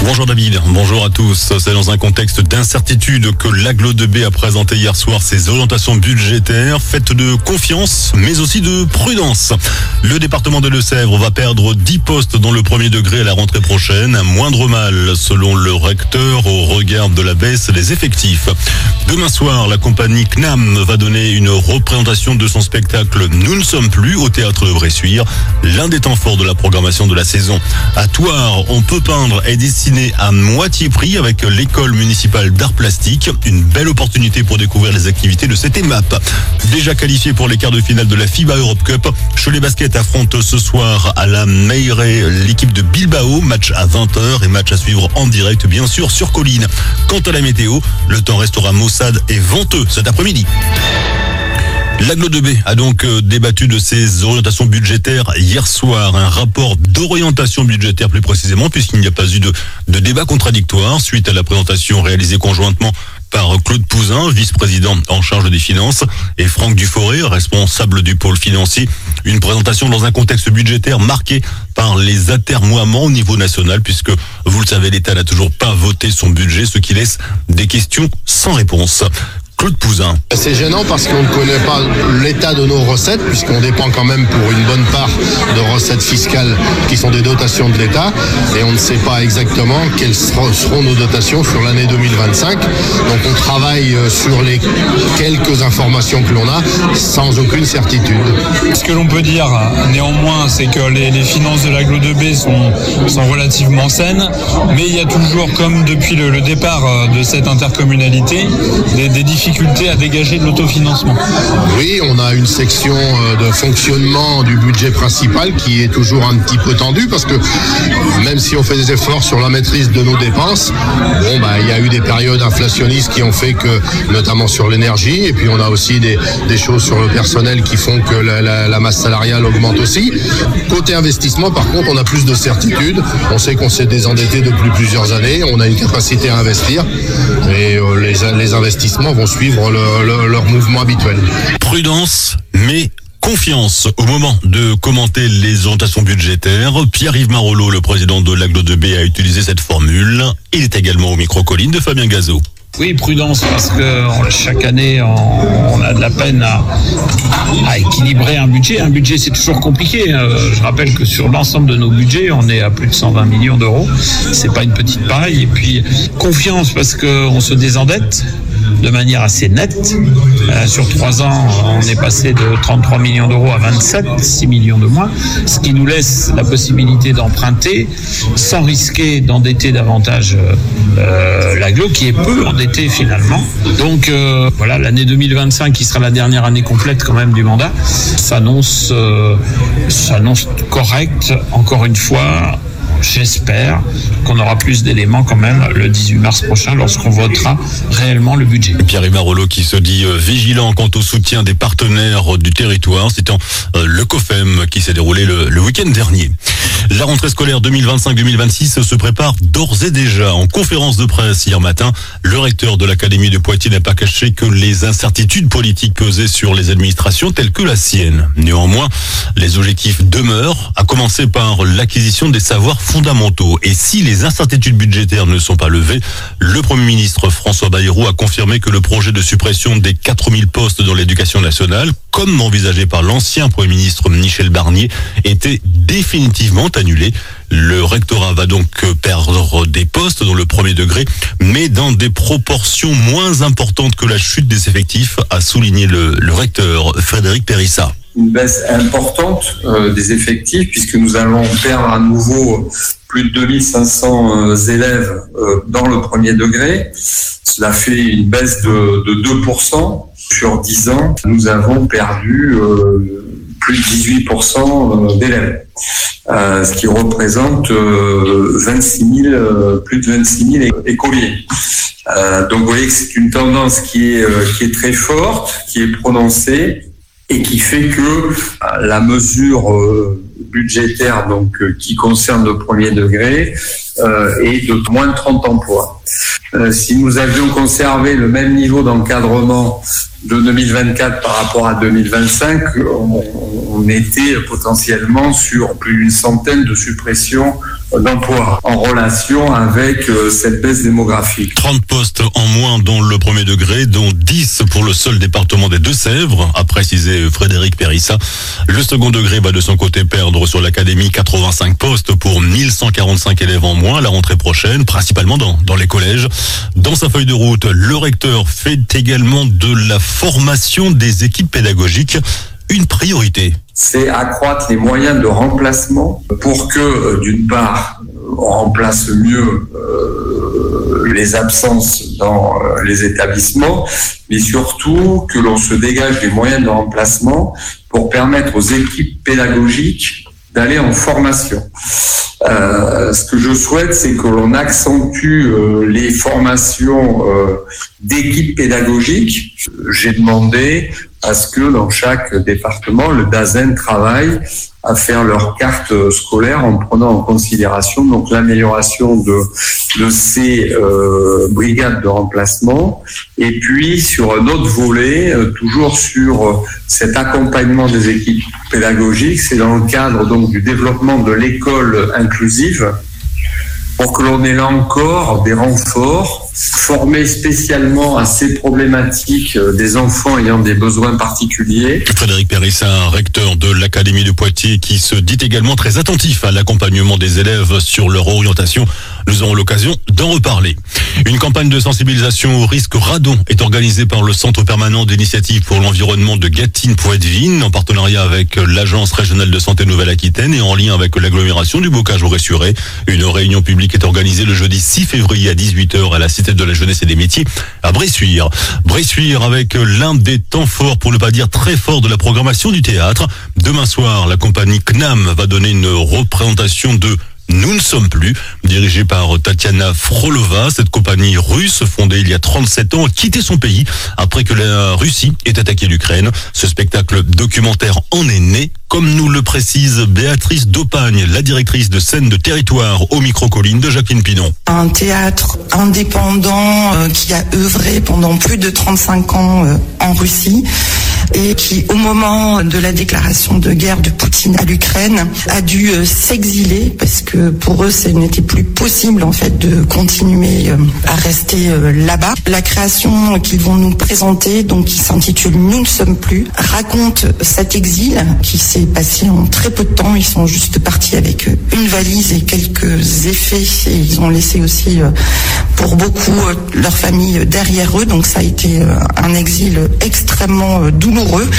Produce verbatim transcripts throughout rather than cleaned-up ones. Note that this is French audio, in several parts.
Bonjour David, bonjour à tous. C'est dans un contexte d'incertitude que l'Aglo deux B a présenté hier soir ses orientations budgétaires, faites de confiance, mais aussi de prudence. Le département de Deux-Sèvres va perdre dix postes dans le premier degré à la rentrée prochaine, un moindre mal selon le recteur au regard de la baisse des effectifs. Demain soir, la compagnie C N A M va donner une représentation de son spectacle Nous ne sommes plus au théâtre de Bressuire, l'un des temps forts de la programmation de la saison. À Thouars, On peut peindre est destiné à moitié prix avec l'école municipale d'art plastique. Une belle opportunité pour découvrir les activités de cette E M A P. Déjà qualifié pour les quarts de finale de la FIBA Europe Cup, Cholet Basket affronte ce soir à la Meirée l'équipe de Bilbao. Match à vingt heures et match à suivre en direct bien sûr sur Colline. Quant à la météo, le temps restera maussade et venteux cet après-midi. L'Aglo deux B a donc débattu de ses orientations budgétaires hier soir. Un rapport d'orientation budgétaire plus précisément, puisqu'il n'y a pas eu de, de débat contradictoire suite à la présentation réalisée conjointement par Claude Pouzin, vice-président en charge des finances, et Franck Duforé, responsable du pôle financier. Une présentation dans un contexte budgétaire marqué par les atermoiements au niveau national, puisque, vous le savez, l'État n'a toujours pas voté son budget, ce qui laisse des questions sans réponse. Claude Pouzin. C'est gênant parce qu'on ne connaît pas l'état de nos recettes, puisqu'on dépend quand même pour une bonne part de recettes fiscales qui sont des dotations de l'État, et on ne sait pas exactement quelles seront nos dotations sur l'année deux mille vingt-cinq. Donc on travaille sur les quelques informations que l'on a sans aucune certitude. Ce que l'on peut dire néanmoins, c'est que les, les finances de l'Aglo deux B sont, sont relativement saines, mais il y a toujours, comme depuis le, le départ de cette intercommunalité, des, des difficultés à dégager de l'autofinancement. Oui, on a une section de fonctionnement du budget principal qui est toujours un petit peu tendue, parce que même si on fait des efforts sur la maîtrise de nos dépenses, bon bah il y a eu des périodes inflationnistes qui ont fait que, notamment sur l'énergie, et puis on a aussi des, des choses sur le personnel qui font que la, la, la masse salariale augmente aussi. Côté investissement, par contre, on a plus de certitude. On sait qu'on s'est désendetté depuis plusieurs années, on a une capacité à investir, et euh, les, les investissements vont suivre le, le, leur mouvement habituel. Prudence, mais confiance. Au moment de commenter les orientations budgétaires, Pierre-Yves Marolleau, le président de l'Aglo deux B, a utilisé cette formule. Il est également au micro-colline de Fabien Gazot. Oui, prudence, parce que chaque année, on a de la peine à, à équilibrer un budget. Un budget, c'est toujours compliqué. Je rappelle que sur l'ensemble de nos budgets, on est à plus de cent vingt millions d'euros. C'est pas une petite paille. Et puis, confiance, parce qu'on se désendette de manière assez nette. Euh, sur trois ans, on est passé de trente-trois millions d'euros à vingt-sept, six millions de moins, ce qui nous laisse la possibilité d'emprunter sans risquer d'endetter davantage euh, l'Aglo, qui est peu endetté finalement. Donc euh, voilà, l'année deux mille vingt-cinq, qui sera la dernière année complète quand même du mandat, s'annonce, euh, s'annonce correcte, encore une fois. J'espère qu'on aura plus d'éléments quand même le dix-huit mars prochain, lorsqu'on votera réellement le budget. Pierre-Yves Marolleau qui se dit vigilant quant au soutien des partenaires du territoire, citant le COFEM qui s'est déroulé le, le week-end dernier. La rentrée scolaire deux mille vingt-cinq deux mille vingt-six se prépare d'ores et déjà. En conférence de presse hier matin, le recteur de l'Académie de Poitiers n'a pas caché que les incertitudes politiques pesaient sur les administrations telles que la sienne. Néanmoins, les objectifs demeurent, à commencer par l'acquisition des savoirs fondamentaux. Et si les incertitudes budgétaires ne sont pas levées, le Premier ministre François Bayrou a confirmé que le projet de suppression des quatre mille postes dans l'éducation nationale, comme envisagé par l'ancien Premier ministre Michel Barnier, était définitivement annulé. Le rectorat va donc perdre des postes dans le premier degré, mais dans des proportions moins importantes que la chute des effectifs, a souligné le, le recteur Frédéric Périssat. Une baisse importante euh, des effectifs, puisque nous allons perdre à nouveau plus de deux mille cinq cents euh, élèves euh, dans le premier degré. Cela fait une baisse de, de deux pour cent. Sur dix ans, nous avons perdu euh, plus de dix-huit pour cent d'élèves, euh, ce qui représente euh, vingt-six mille, euh, plus de vingt-six mille écoliers. Euh, donc vous voyez que c'est une tendance qui est, euh, qui est très forte, qui est prononcée, et qui fait que euh, la mesure euh, budgétaire donc euh, qui concerne le premier degré euh, est de moins de trente emplois. Euh, si nous avions conservé le même niveau d'encadrement de deux mille vingt-quatre par rapport à deux mille vingt-cinq, on, on était potentiellement sur plus d'une centaine de suppressions d'emplois en relation avec euh, cette baisse démographique. trente postes en moins dans le premier degré, dont dix pour le seul département des Deux-Sèvres, a précisé Frédéric Périssa. Le second degré va de son côté perdre sur l'académie quatre-vingt-cinq postes pour mille cent quarante-cinq élèves en moins la rentrée prochaine, principalement dans, dans les collèges. Dans sa feuille de route, le recteur fait également de la formation des équipes pédagogiques une priorité. C'est accroître les moyens de remplacement pour que, d'une part, on remplace mieux euh, les absences dans euh, les établissements, mais surtout que l'on se dégage des moyens de remplacement pour permettre aux équipes pédagogiques d'aller en formation. Euh, ce que je souhaite, c'est que l'on accentue euh, les formations euh, d'équipes pédagogiques. J'ai demandé à ce que dans chaque département, le DAZEN travaille à faire leur carte scolaire en prenant en considération donc l'amélioration de, de ces euh, brigades de remplacement. Et puis sur un autre volet, euh, toujours sur euh, cet accompagnement des équipes pédagogiques, c'est dans le cadre donc du développement de l'école inclusive, pour que l'on ait là encore des renforts formés spécialement à ces problématiques des enfants ayant des besoins particuliers. Frédéric Périssa, recteur de l'Académie de Poitiers, qui se dit également très attentif à l'accompagnement des élèves sur leur orientation. Nous aurons l'occasion d'en reparler. Une campagne de sensibilisation au risque radon est organisée par le Centre permanent d'initiative pour l'environnement de Gâtine-Poitevine, en partenariat avec l'Agence régionale de santé Nouvelle-Aquitaine et en lien avec l'agglomération du Bocage-Auray-sur-Aire. Une réunion publique est organisée le jeudi six février à dix-huit heures à la Cité de la Jeunesse et des Métiers à Bressuire. Bressuire avec l'un des temps forts, pour ne pas dire très fort, de la programmation du théâtre. Demain soir, la compagnie C N A M va donner une représentation de Nous ne sommes plus, dirigée par Tatiana Frolova. Cette compagnie russe, fondée il y a trente-sept ans, a quitté son pays après que la Russie ait attaqué l'Ukraine. Ce spectacle documentaire en est né, comme nous le précise Béatrice Daupagne, la directrice de scène de territoire au micro-colline de Jacqueline Pinon. Un théâtre indépendant euh, qui a œuvré pendant plus de trente-cinq ans euh, en Russie et qui, au moment de la déclaration de guerre de Poutine à l'Ukraine, a dû euh, s'exiler parce que pour eux, ce n'était plus possible en fait de continuer euh, à rester euh, là-bas. La création qu'ils vont nous présenter, donc qui s'intitule Nous ne sommes plus, raconte cet exil qui s'est passé en très peu de temps. Ils sont juste partis avec une valise et quelques effets et ils ont laissé aussi euh, pour beaucoup euh, leur famille derrière eux. Donc ça a été euh, un exil extrêmement euh, douloureux.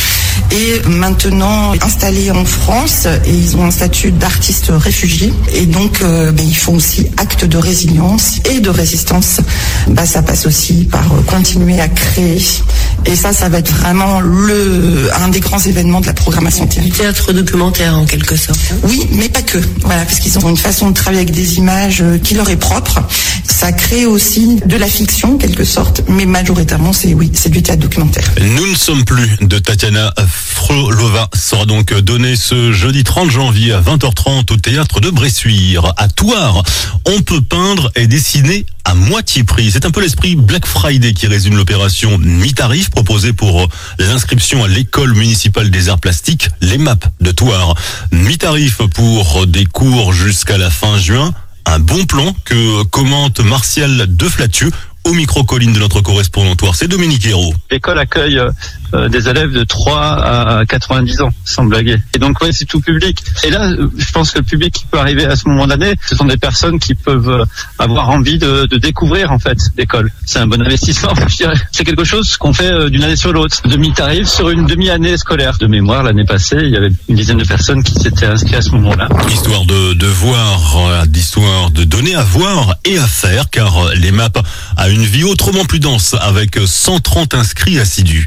Et maintenant installés en France, et ils ont un statut d'artiste réfugié. Et donc, euh, ben, ils font aussi acte de résilience et de résistance. Bah, ça passe aussi par euh, continuer à créer. Et ça, ça va être vraiment le un des grands événements de la programmation théâtre. Du théâtre documentaire en quelque sorte. Oui, mais pas que. Voilà, parce qu'ils ont une façon de travailler avec des images qui leur est propre. Ça crée aussi de la fiction, en quelque sorte, mais majoritairement, c'est oui, c'est du théâtre documentaire. Nous ne sommes plus de Tatiana Frolova sera donc donné ce jeudi trente janvier à vingt heures trente au théâtre de Bressuire. À Thouars, on peut peindre et dessiner à moitié prix. C'est un peu l'esprit Black Friday qui résume l'opération mi-tarif proposée pour l'inscription à l'école municipale des arts plastiques, l'E M A P de Thouars. Mi-tarif pour des cours jusqu'à la fin juin. Un bon plan que commente Martial Deflatieux au micro-colline de notre correspondant Thouars, c'est Dominique Hérault. L'école accueille euh, des élèves de trois à quatre-vingt-dix ans, sans blaguer. Et donc, ouais, c'est tout public. Et là, je pense que le public qui peut arriver à ce moment d'année, ce sont des personnes qui peuvent avoir envie de, de découvrir, en fait, l'école. C'est un bon investissement, je dirais. C'est quelque chose qu'on fait d'une année sur l'autre. Demi-tarif sur une demi-année scolaire. De mémoire, l'année passée, il y avait une dizaine de personnes qui s'étaient inscrites à ce moment-là. Histoire de, de voir, d'histoire de donner à voir et à faire, car l'E M A P a une vie autrement plus dense, avec cent trente inscrits assidus. Globalement,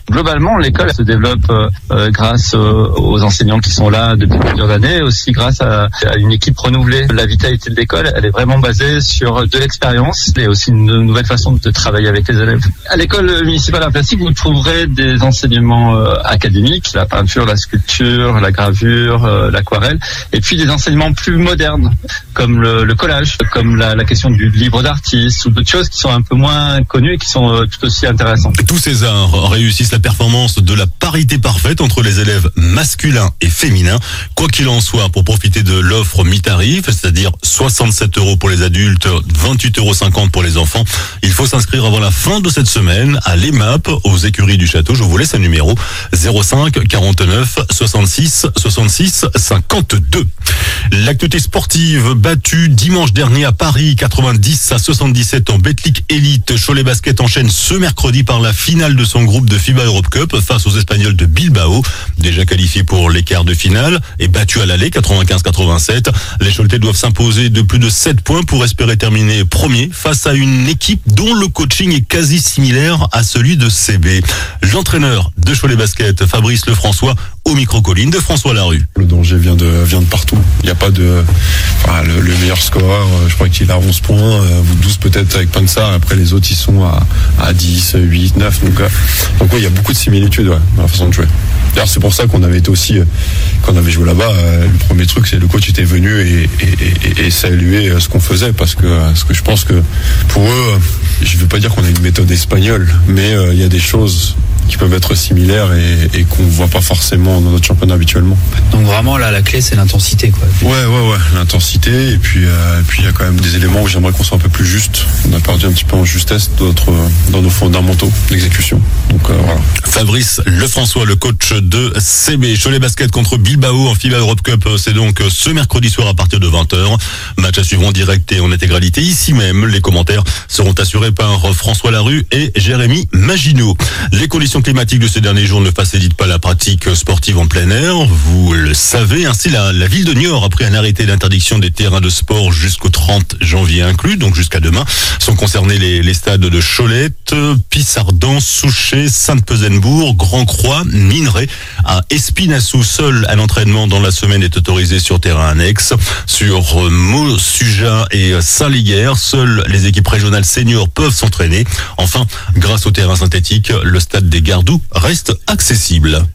finalement, l'école se développe euh, grâce euh, aux enseignants qui sont là depuis plusieurs années, aussi grâce à, à une équipe renouvelée. La vitalité de l'école, elle est vraiment basée sur de l'expérience et aussi une nouvelle façon de travailler avec les élèves. À l'école municipale à Plastic, vous trouverez des enseignements euh, académiques, la peinture, la sculpture, la gravure, euh, l'aquarelle, et puis des enseignements plus modernes, comme le, le collage, comme la, la question du livre d'artiste ou d'autres choses qui sont un peu moins connues et qui sont euh, tout aussi intéressantes. Tous ces arts réussissent la performance de la parité parfaite entre les élèves masculins et féminins. Quoi qu'il en soit, pour profiter de l'offre mi-tarif, c'est-à-dire soixante-sept euros pour les adultes, vingt-huit euros cinquante pour les enfants, il faut s'inscrire avant la fin de cette semaine à l'E M A P aux écuries du château. Je vous laisse un numéro zéro cinq quarante-neuf soixante-six soixante-six cinquante-deux. L'actualité sportive battue dimanche dernier à Paris, quatre-vingt-dix à soixante-dix-sept en Betclic Elite. Cholet Basket enchaîne ce mercredi par la finale de son groupe de FIBA Europe Cup face aux Espagnols de Bilbao, déjà qualifiés pour les quarts de finale et battus à l'aller quatre-vingt-quinze quatre-vingt-sept. Les Choletais doivent s'imposer de plus de sept points pour espérer terminer premier face à une équipe dont le coaching est quasi similaire à celui de C B. L'entraîneur de Cholet Basket, Fabrice Lefrançois, au micro-colline de François Larue. Le danger vient de, vient de partout. Il n'y a pas de, enfin, le, le meilleur score, je crois qu'il a onze points, vous douze peut-être avec Pansar, après les autres ils sont à, à dix, huit, neuf, donc, donc ouais, il y a beaucoup de similitudes, ouais, dans la façon de jouer. D'ailleurs, c'est pour ça qu'on avait été aussi, quand on avait joué là-bas, le premier truc, c'est le coach était venu et, et, et, et saluer ce qu'on faisait, parce que, parce que je pense que pour eux, je ne veux pas dire qu'on a une méthode espagnole, mais il y a des choses qui peuvent être similaires et, et qu'on voit pas forcément dans notre championnat habituellement. Donc vraiment là la clé c'est l'intensité quoi. Ouais ouais ouais, l'intensité et puis euh, et puis il y a quand même des éléments où j'aimerais qu'on soit un peu plus juste. On a perdu un petit peu en justesse dans notre dans nos fondamentaux d'exécution. Donc euh, voilà. Fabrice Lefrançois, le coach de C B. Cholet Basket contre Bilbao en FIBA Europe Cup, c'est donc ce mercredi soir à partir de vingt heures. Match à suivre en direct et en intégralité ici même. Les commentaires seront assurés par François Larue et Jérémy Maginot. Les conditions climatiques de ces derniers jours ne facilitent pas la pratique sportive en plein air. Vous le savez, ainsi la, la ville de Niort a pris un arrêté d'interdiction des terrains de sport jusqu'au trente janvier inclus, donc jusqu'à demain. Sont concernés les, les stades de Cholette, Pissardan, Souchet, Sainte-Peuzenbourg, Grand-Croix, Mineray. À Espinassou, seul un entraînement dans la semaine est autorisé sur terrain annexe. Sur Meaux, Suja et Saint-Liguerre, seules les équipes régionales seniors peuvent s'entraîner. Enfin, grâce au terrain synthétique, le stade des Gardous reste accessible.